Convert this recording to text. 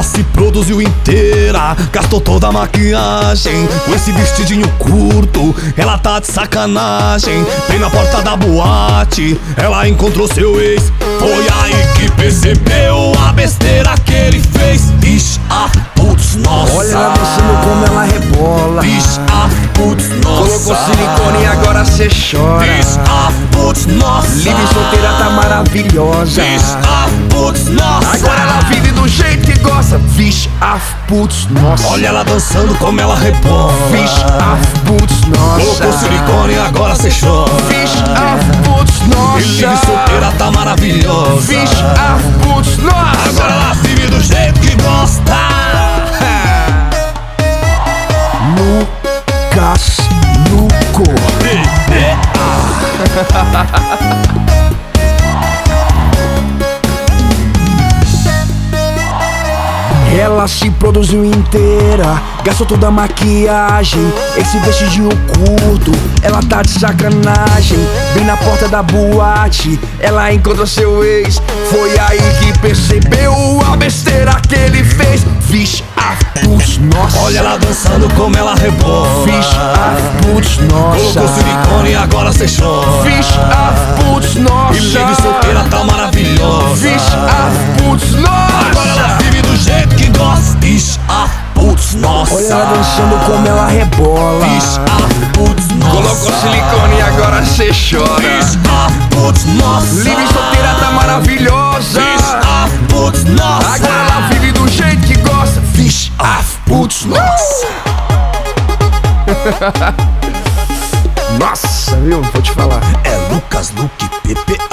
se produziu inteira, gastou toda a maquiagem. Com esse vestidinho curto, ela tá de sacanagem. Bem na porta da boate, ela encontrou seu ex. Foi aí que percebeu a besteira que ele fez. Ixi, putz, nossa. Olha ela dançando como ela rebola. Ixi, putz, nossa. Colocou silicone e agora cê chora. Ixi, putz, nossa. Livre solteira tá maravilhosa. Ixi, putz, nossa. Agora ela vive do jeito que gosta. Vixe, putz, nossa. Olha ela dançando como ela rebola. Vixe, putz, nossa. Colocou silicone e agora cê chora. Vixe, putz, nossa. E livre solteira tá maravilhosa. Vixe, putz, nossa. Agora ela vive do jeito que gosta. Lucas Luco. Ela se produziu inteira, gastou toda a maquiagem. Esse vestidinho curto, ela tá de sacanagem. Bem na porta da boate, ela encontrou seu ex. Foi aí que percebeu a besteira que ele fez. Vixe, putz, nossa. Olha ela dançando como ela rebola. Vixe, putz, nossa. Colocou silicone e agora cê chora. Vixe, putz, nossa. E livre solteira tá maravilhosa. Vixe, putz, nossa. Agora ela vive do jeito que gosta. Ixi, putz, nossa. Olha ela dançando como ela rebola. Ixi, putz, nossa. Colocou silicone e agora cê chora. Ixi, putz, nossa. Livre solteira tá maravilhosa. Ixi, putz, nossa. Agora ela vive do jeito que gosta. Vixe, putz, nossa. Nossa, viu? Vou te falar. É Lucas Luque PPA.